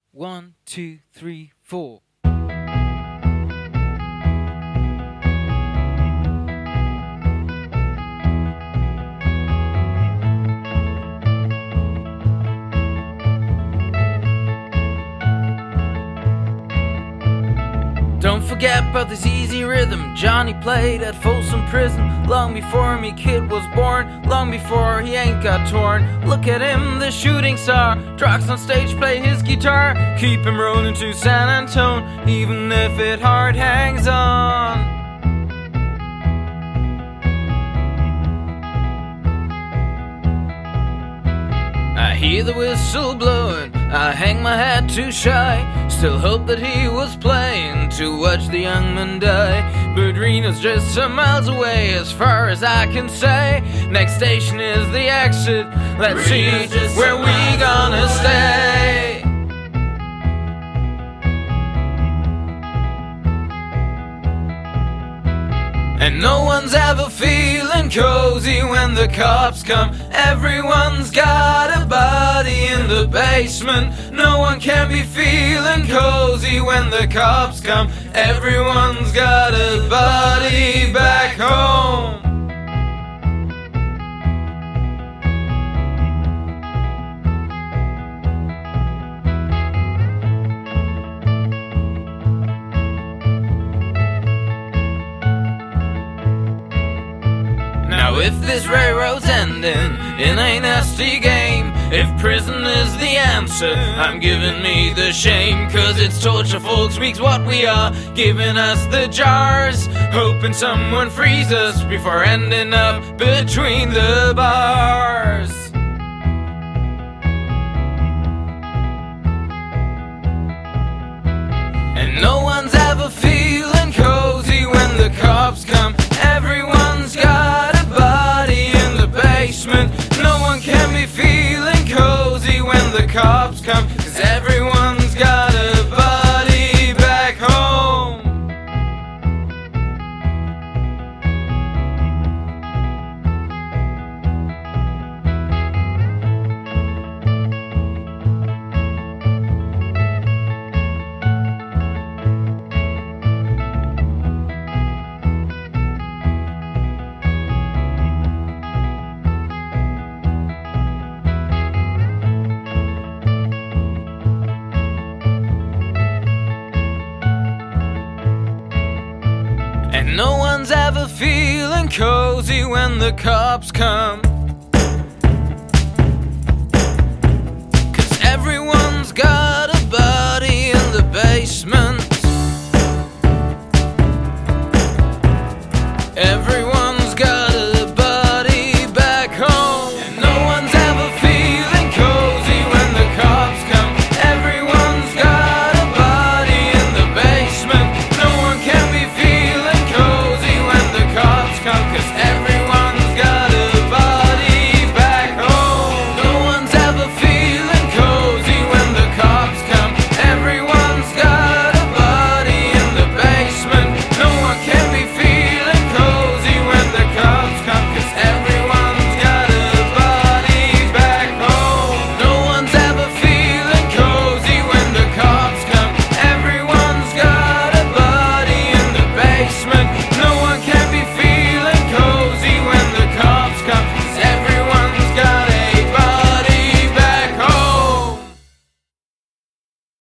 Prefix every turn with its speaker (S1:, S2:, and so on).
S1: 1, 2, 3, 4. Don't forget about this easy rhythm Johnny played at Folsom Prison, long before me kid was born, long before he ain't got torn. Look at him, the shooting star, Drox on stage, play his guitar, keep him rolling to San Antone, even if it hard hangs on. I hear the whistle blowing, I hang my head too shy, still hope that he was playing to watch the young man die. But Reno's just some miles away as far as I can say. Next station is the exit, let's see where we gonna stay. And no one's ever feeling cozy when the cops come. Everyone's got a body in the basement. No one can be feeling cozy when the cops come. Everyone's got a body back home. Now if this railroad's ending in a nasty game, if prison is the answer, I'm giving me the shame. Cause it's torture folks week's what we are, giving us the jars, hoping someone frees us before ending up between the bars. And no one's ever feeling cozy when the cops come. Everyone's got a body in the basement. No one can be feeling cozy when the cops come, cause everyone's got a body back home. And no one's ever feeling cozy when the cops come.